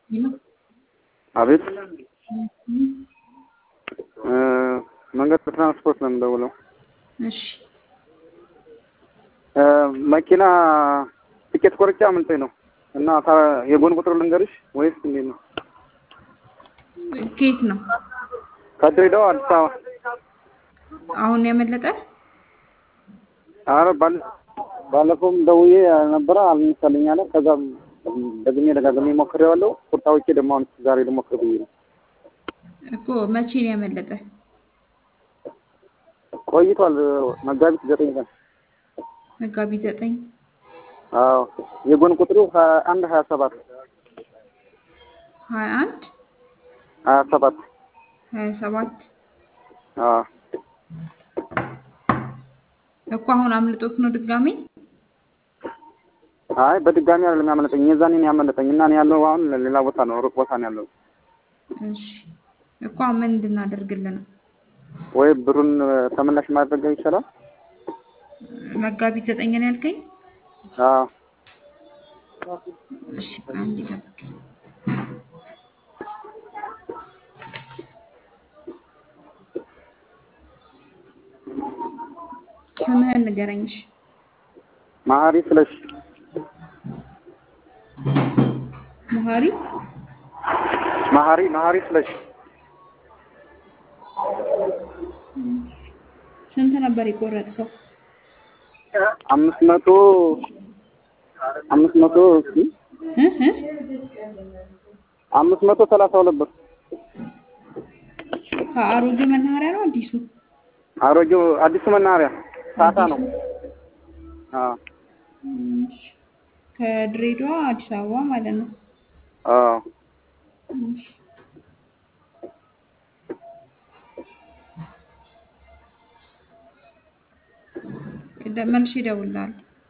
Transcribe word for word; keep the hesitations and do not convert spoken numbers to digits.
ነው አቤት መንገድ ትራንስፖርት ነው የምደውለው። እሺ መኪና ትኬት ቆርጬ አምልጦኝ ነው እና የጎን ቁጥር ልንገርሽ ወይስ እንዴት ነው? ከየት ነው? ከድሬዳዋ አዲስ አበባ። አሁን ያመለጠ? አረ ባለ ባለፈውም ደውዬ ነበረ አልመሰለኝ አለ። ከዛም ደግሜ ደጋግሜ ሞክሬዋለሁ። ቁጣውቼ ደግሞ አሁን ዛሬ ልሞክር ብዬ ነው እኮ። መቼ ነው ያመለጠ? ቆይቷል። መጋቢት ዘጠኝ ቀን። መጋቢት ዘጠኝ? አዎ የጎን ቁጥሩ አንድ ሀያ ሰባት ሀያ አንድ ሀያ ሰባት ሀያ ሰባት አዎ እኮ አሁን አምልጦት ነው ድጋሚ? አይ በድጋሚ አይደለም ያመለጠኝ፣ የዛኔ ነው ያመለጠኝ እና እኔ ያለው አሁን ሌላ ቦታ ነው፣ ሩቅ ቦታ ነው ያለው። እሺ እኮ ምን እንድናደርግልን ነው? ወይ ብሩን ተመላሽ ማድረግ ይችላል? መጋቢት ዘጠኝ ነው ያልከኝ? አዎ እሺ አንዴ ጠብቅ። ስምህን ንገረኝ። እሺ ማህሪ ስለሽ። ማህሪ ማህሪ ማህሪ ስለሽ። ስንት ነበር የቆረጥከው? አምስት መቶ አምስት መቶ እሺ እህ አምስት መቶ ሰላሳ ሁለት ብር። ከአሮጌ መናኸሪያ ነው አዲሱ? አሮጌው አዲሱ መናኸሪያ ታታ ነው። አዎ ከድሬዳዋ አዲስ አበባ ማለት ነው? አዎ መልሼ እደውልልሃለሁ።